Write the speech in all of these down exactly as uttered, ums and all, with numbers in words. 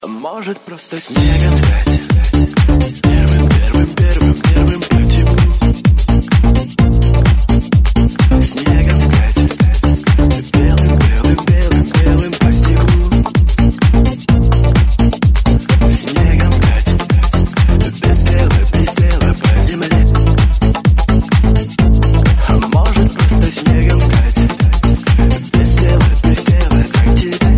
Может просто снегом стать первым, первым, первым, первым по теплу. Снегом стать белым, белым, белым, белым по стеклу. Снегом стать без дела, без дела по земле. А может просто снегом стать без дела, без дела, как тебе.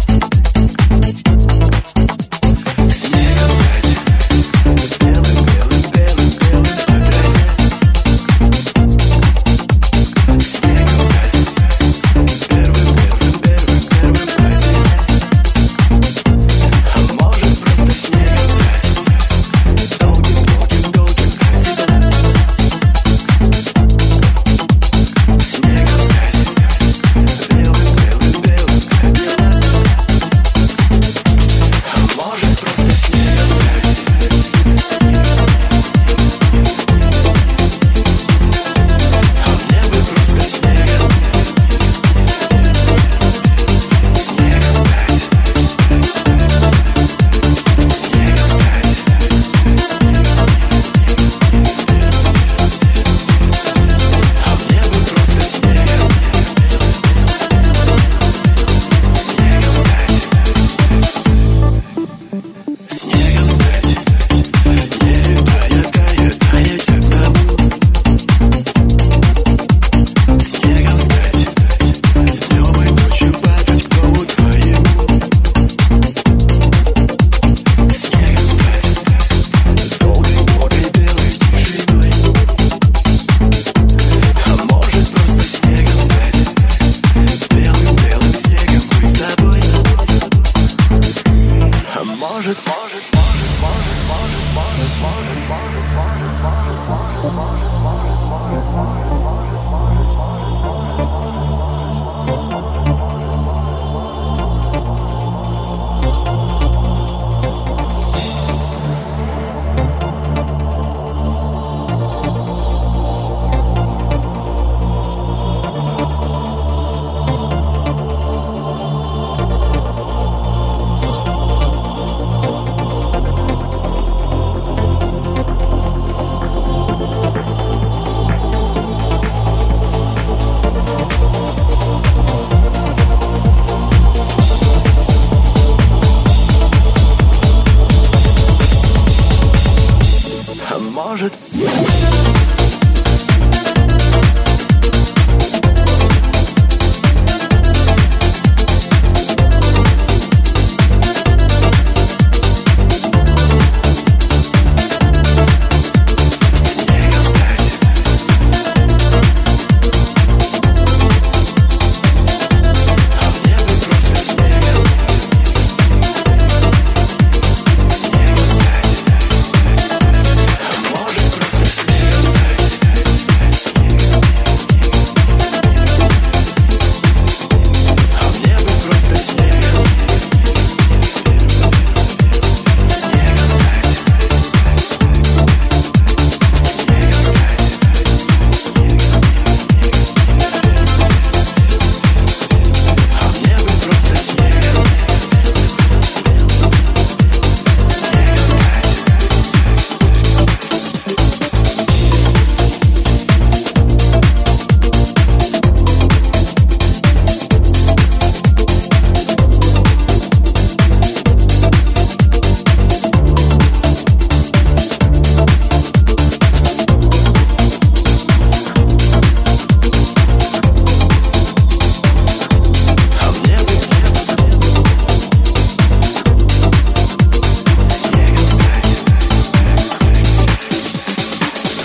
Может, может, может, может, может, может, может, может, может, может, может, может.